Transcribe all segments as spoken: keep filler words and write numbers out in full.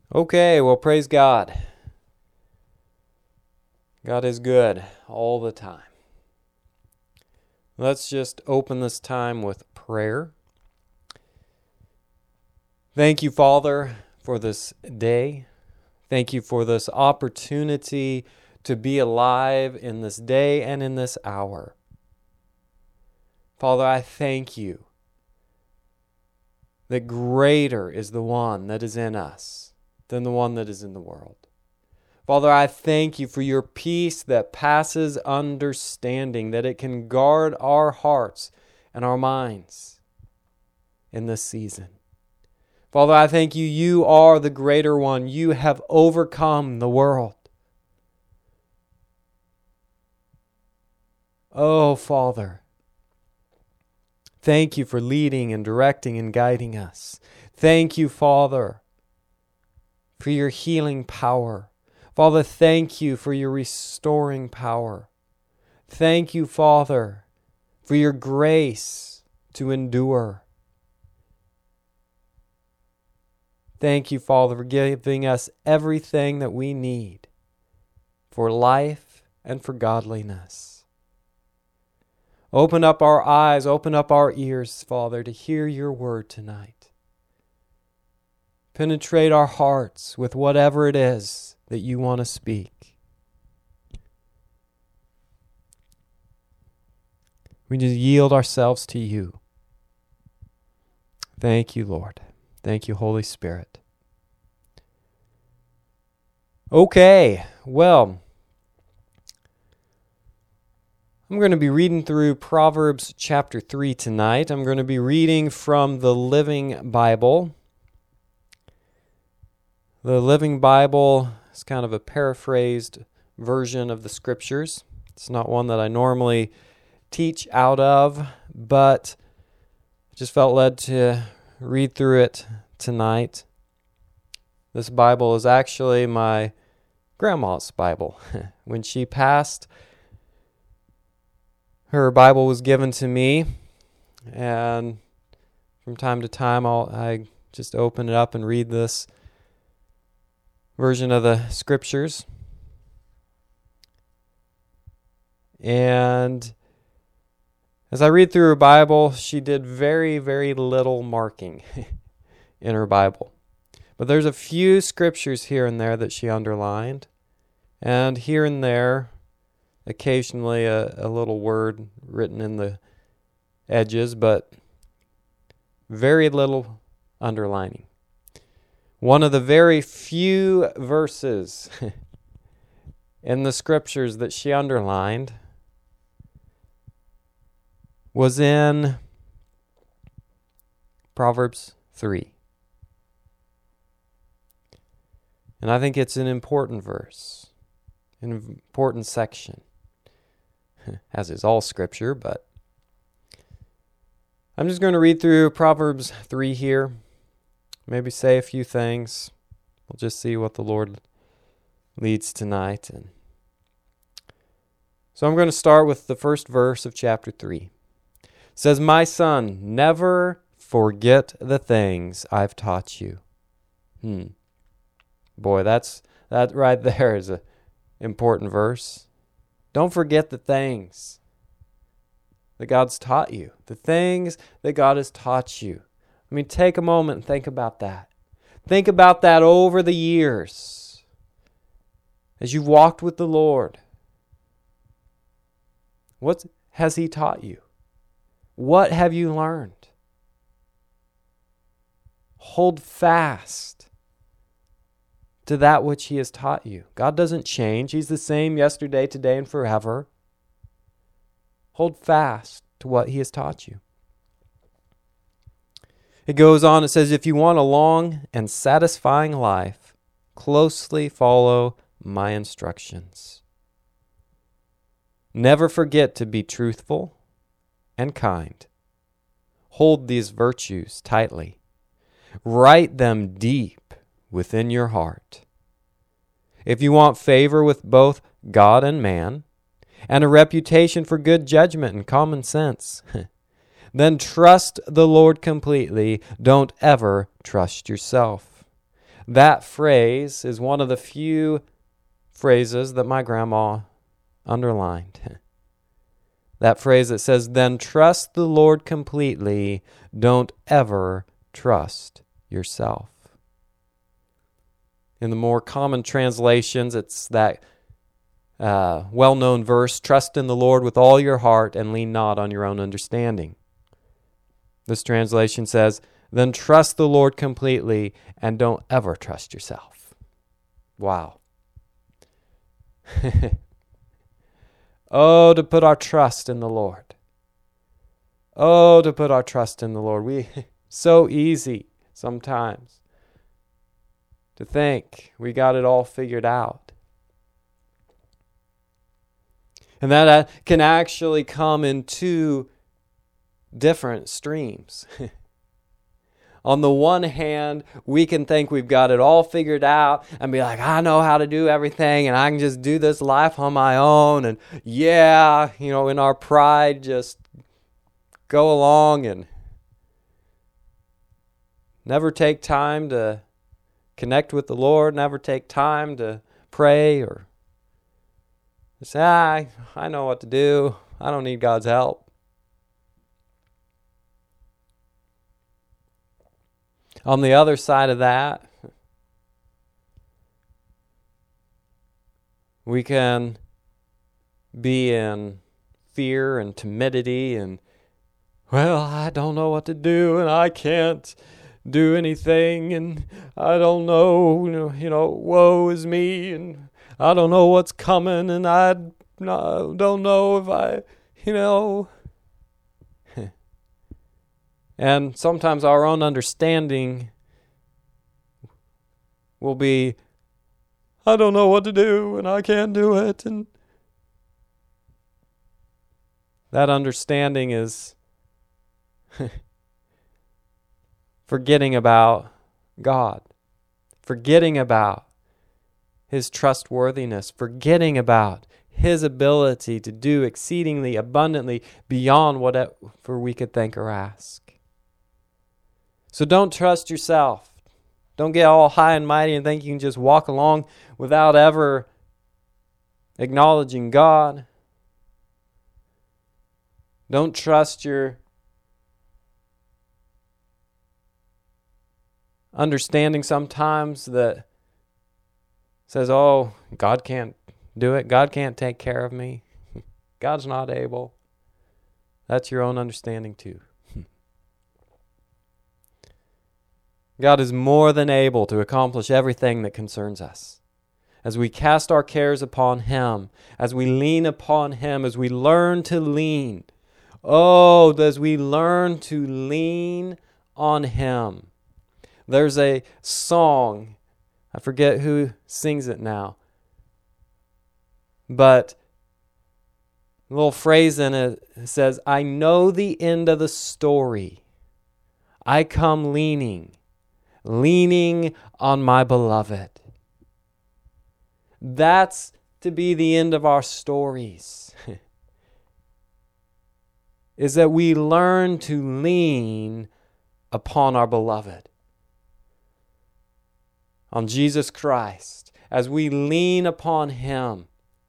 Okay, well, praise God. God is good all the time. Let's just open this time with prayer. Thank you, Father, for this day. Thank you for this opportunity to be alive in this day and in this hour. Father, I thank you that greater is the one that is in us than the one that is in the world. Father, I thank you for your peace that passes understanding, that it can guard our hearts and our minds in this season. Father, I thank you, you are the greater one. You have overcome the world. Oh, Father, thank you for leading and directing and guiding us. Thank you, Father, for your healing power. Father, thank you for your restoring power. Thank you, Father, for your grace to endure. Thank you, Father, for giving us everything that we need for life and for godliness. Open up our eyes, open up our ears, Father, to hear your word tonight. Penetrate our hearts with whatever it is that you want to speak. We just yield ourselves to you. Thank you, Lord. Thank you, Holy Spirit. Okay, well, I'm going to be reading through Proverbs chapter three tonight. I'm going to be reading from the Living Bible. The Living Bible is kind of a paraphrased version of the Scriptures. It's not one that I normally teach out of, but I just felt led to read through it tonight. This Bible is actually my grandma's Bible. When she passed, her Bible was given to me, and from time to time I'll I just open it up and read this version of the Scriptures. And as I read through her Bible, she did very, very little marking in her Bible. But there's a few scriptures here and there that she underlined. And here and there, occasionally a, a little word written in the edges, but very little underlining. One of the very few verses in the scriptures that she underlined was in Proverbs three. And I think it's an important verse, an important section, as is all scripture, but I'm just going to read through Proverbs three here. Maybe say a few things. We'll just see what the Lord leads tonight. And so I'm going to start with the first verse of chapter three. It says, "My son, never forget the things I've taught you." Hmm. Boy, that's that right there is an important verse. Don't forget the things that God's taught you. The things that God has taught you. I mean, take a moment and think about that. Think about that over the years as you've walked with the Lord. What has He taught you? What have you learned? Hold fast to that which He has taught you. God doesn't change. He's the same yesterday, today, and forever. Hold fast to what He has taught you. It goes on, it says, "If you want a long and satisfying life, closely follow my instructions. Never forget to be truthful and kind. Hold these virtues tightly. Write them deep within your heart. If you want favor with both God and man, and a reputation for good judgment and common sense, then trust the Lord completely. Don't ever trust yourself. That phrase is one of the few phrases that my grandma underlined. That phrase that says, then trust the Lord completely. Don't ever trust yourself. In the more common translations, it's that uh, well-known verse, trust in the Lord with all your heart and lean not on your own understanding. This translation says, then trust the Lord completely and don't ever trust yourself. Wow. Oh, to put our trust in the Lord. Oh, to put our trust in the Lord. We so easy sometimes to think we got it all figured out. And that can actually come in two different streams. On the one hand, we can think we've got it all figured out and be like, I know how to do everything and I can just do this life on my own. And yeah, you know, in our pride, just go along and never take time to connect with the Lord, never take time to pray or say, ah, I know what to do. I don't need God's help. On the other side of that, we can be in fear and timidity and, well, I don't know what to do and I can't do anything and I don't know, you know, you know woe is me and I don't know what's coming and I don't know if I, you know... And sometimes our own understanding will be, I don't know what to do and I can't do it. And that understanding is forgetting about God, forgetting about His trustworthiness, forgetting about His ability to do exceedingly abundantly beyond whatever we could think or ask. So don't trust yourself. Don't get all high and mighty and think you can just walk along without ever acknowledging God. Don't trust your understanding sometimes that says, oh, God can't do it. God can't take care of me. God's not able. That's your own understanding too. God is more than able to accomplish everything that concerns us. As we cast our cares upon Him, as we lean upon Him, as we learn to lean, oh, as we learn to lean on Him. There's a song, I forget who sings it now, but a little phrase in it says, I know the end of the story. I come leaning. Leaning on my beloved. That's to be the end of our stories. Is that we learn to lean upon our beloved. On Jesus Christ. As we lean upon Him.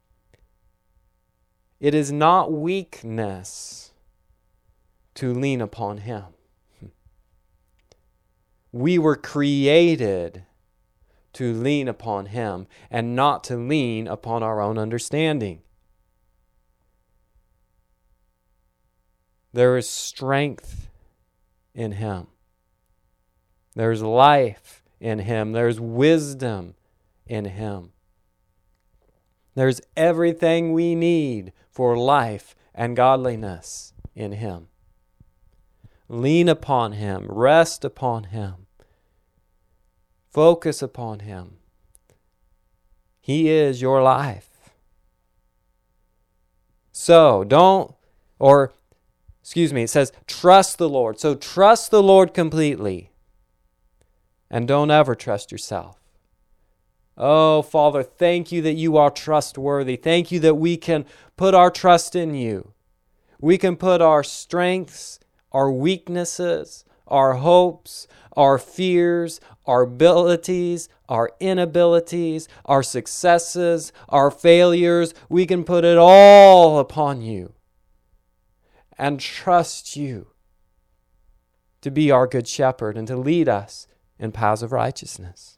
It is not weakness to lean upon Him. We were created to lean upon Him and not to lean upon our own understanding. There is strength in Him. There's life in Him. There's wisdom in Him. There's everything we need for life and godliness in Him. Lean upon Him. Rest upon Him. Focus upon Him. He is your life. So don't, or excuse me, it says trust the Lord. So trust the Lord completely. And don't ever trust yourself. Oh, Father, thank you that you are trustworthy. Thank you that we can put our trust in you. We can put our strengths, our weaknesses, our hopes, our fears, our abilities, our inabilities, our successes, our failures. We can put it all upon you and trust you to be our good shepherd and to lead us in paths of righteousness.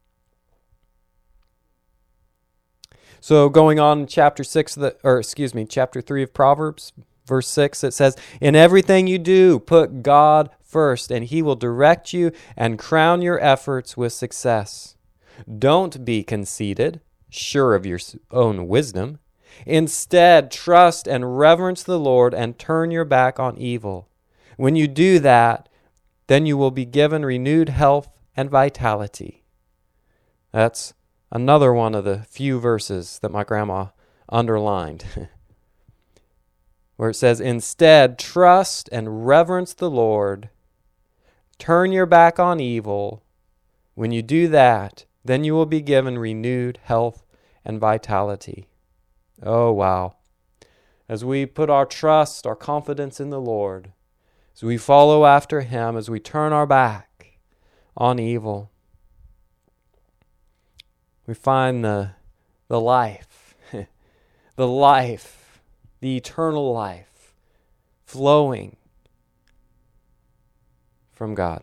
So going on in chapter six, of the, or excuse me, chapter three of Proverbs, verse six, it says, "In everything you do, put God first, and He will direct you and crown your efforts with success. Don't be conceited, sure of your own wisdom. Instead, trust and reverence the Lord and turn your back on evil. When you do that, then you will be given renewed health and vitality." That's another one of the few verses that my grandma underlined, where it says, "Instead, trust and reverence the Lord. Turn your back on evil. When you do that, then you will be given renewed health and vitality." Oh, wow. As we put our trust, our confidence in the Lord, as we follow after Him, as we turn our back on evil, we find the, the life, the life, the eternal life flowing from God.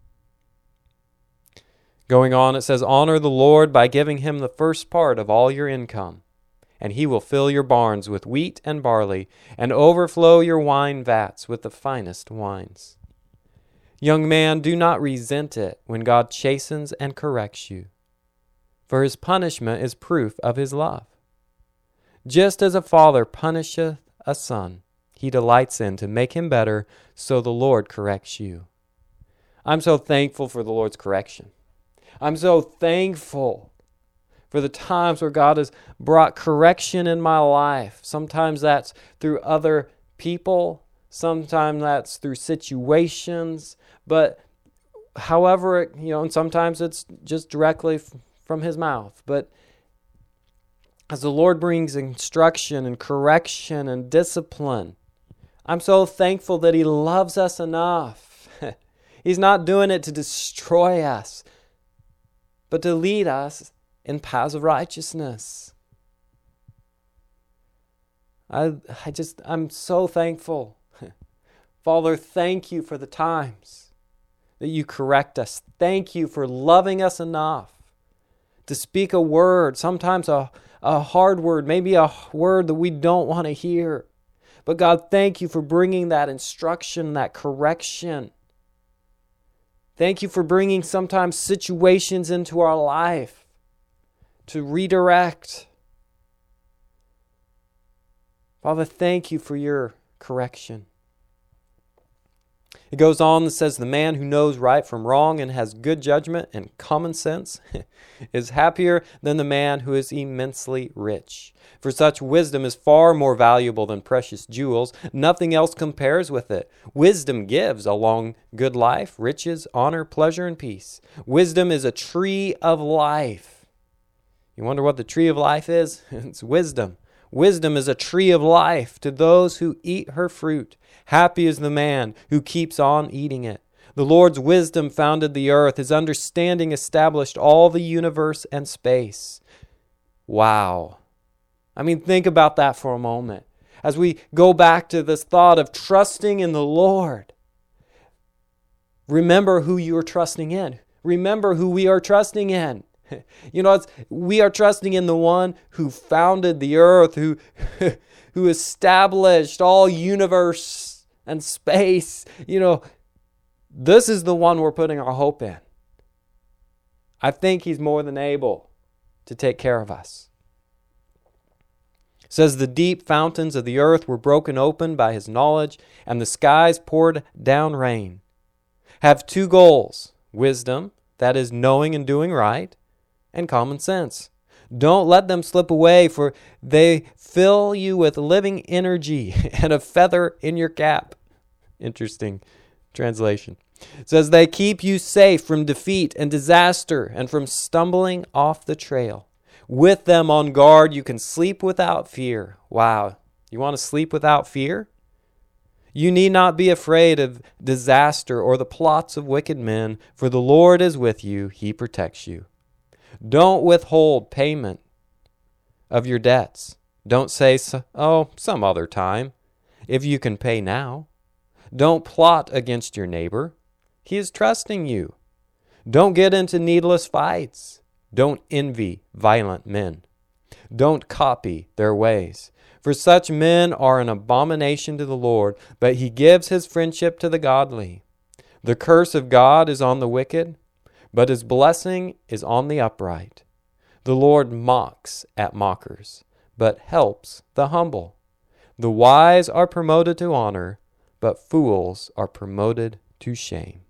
Going on, it says, "Honor the Lord by giving Him the first part of all your income, and He will fill your barns with wheat and barley, and overflow your wine vats with the finest wines." Young man, do not resent it when God chastens and corrects you, for His punishment is proof of His love. Just as a father punisheth a son, he delights in to make him better, so the Lord corrects you. I'm so thankful for the Lord's correction. I'm so thankful for the times where God has brought correction in my life. Sometimes that's through other people. Sometimes that's through situations. But however, it, you know, and sometimes it's just directly f- from His mouth. But as the Lord brings instruction and correction and discipline, I'm so thankful that He loves us enough. He's not doing it to destroy us, but to lead us in paths of righteousness. I I just, I'm so thankful. Father, thank You for the times that You correct us. Thank You for loving us enough to speak a word, sometimes a, a hard word, maybe a word that we don't want to hear. But God, thank You for bringing that instruction, that correction. Thank You for bringing sometimes situations into our life to redirect. Father, thank You for Your correction. It goes on and says, "The man who knows right from wrong and has good judgment and common sense is happier than the man who is immensely rich. For such wisdom is far more valuable than precious jewels. Nothing else compares with it. Wisdom gives a long, good life, riches, honor, pleasure, and peace. Wisdom is a tree of life." You wonder what the tree of life is? It's wisdom. Wisdom is a tree of life to those who eat her fruit. Happy is the man who keeps on eating it. The Lord's wisdom founded the earth. His understanding established all the universe and space. Wow. I mean, think about that for a moment. As we go back to this thought of trusting in the Lord, remember who you are trusting in. Remember who we are trusting in. You know, it's, we are trusting in the one who founded the earth, who, who established all universe and space. You know, this is the one we're putting our hope in. I think He's more than able to take care of us. It says, "The deep fountains of the earth were broken open by His knowledge, and the skies poured down rain." Have two goals: wisdom, that is knowing and doing right, and common sense. Don't let them slip away, for they fill you with living energy and a feather in your cap. Interesting translation. It says, "They keep you safe from defeat and disaster and from stumbling off the trail. With them on guard, you can sleep without fear." Wow. You want to sleep without fear? You need not be afraid of disaster or the plots of wicked men, for the Lord is with you. He protects you. Don't withhold payment of your debts. Don't say, oh, some other time, if you can pay now. Don't plot against your neighbor. He is trusting you. Don't get into needless fights. Don't envy violent men. Don't copy their ways. For such men are an abomination to the Lord, but he gives his friendship to the godly. The curse of God is on the wicked, but his blessing is on the upright. The Lord mocks at mockers, but helps the humble. The wise are promoted to honor, but fools are promoted to shame.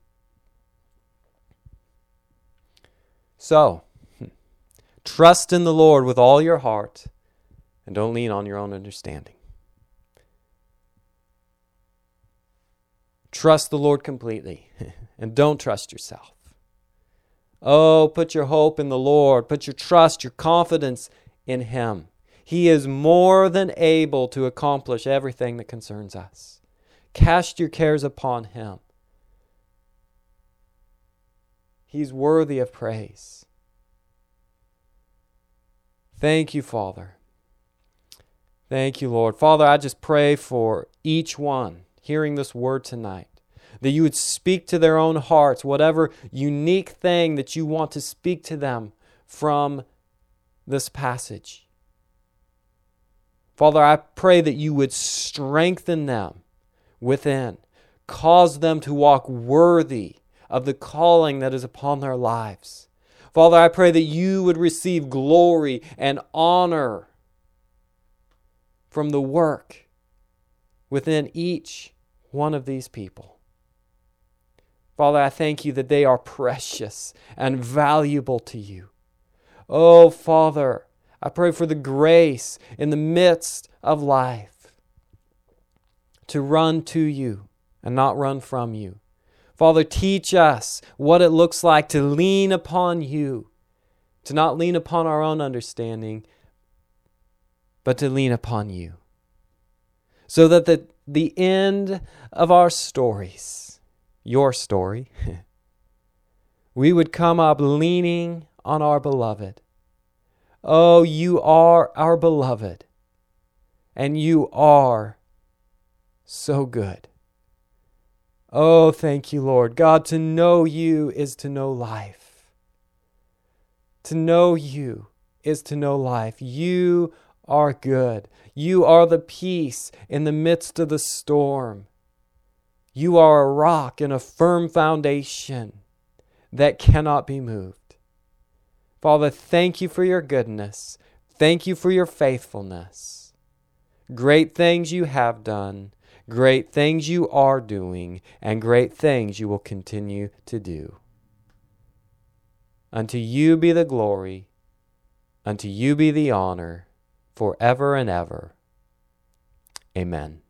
So, trust in the Lord with all your heart, and don't lean on your own understanding. Trust the Lord completely, and don't trust yourself. Oh, put your hope in the Lord. Put your trust, your confidence in Him. He is more than able to accomplish everything that concerns us. Cast your cares upon Him. He's worthy of praise. Thank you, Father. Thank you, Lord. Father, I just pray for each one hearing this word tonight, that you would speak to their own hearts, whatever unique thing that you want to speak to them from this passage. Father, I pray that you would strengthen them within, cause them to walk worthy of the calling that is upon their lives. Father, I pray that you would receive glory and honor from the work within each one of these people. Father, I thank you that they are precious and valuable to you. Oh, Father, I pray for the grace in the midst of life to run to you and not run from you. Father, teach us what it looks like to lean upon you, to not lean upon our own understanding, but to lean upon you. So that the, the end of our stories, your story, we would come up leaning on our beloved. Oh, you are our beloved, and you are so good. Oh, thank you, Lord. God, to know you is to know life. To know you is to know life. You are good. You are the peace in the midst of the storm. You are a rock and a firm foundation that cannot be moved. Father, thank you for your goodness. Thank you for your faithfulness. Great things you have done, great things you are doing, and great things you will continue to do. Unto you be the glory, unto you be the honor, forever and ever. Amen.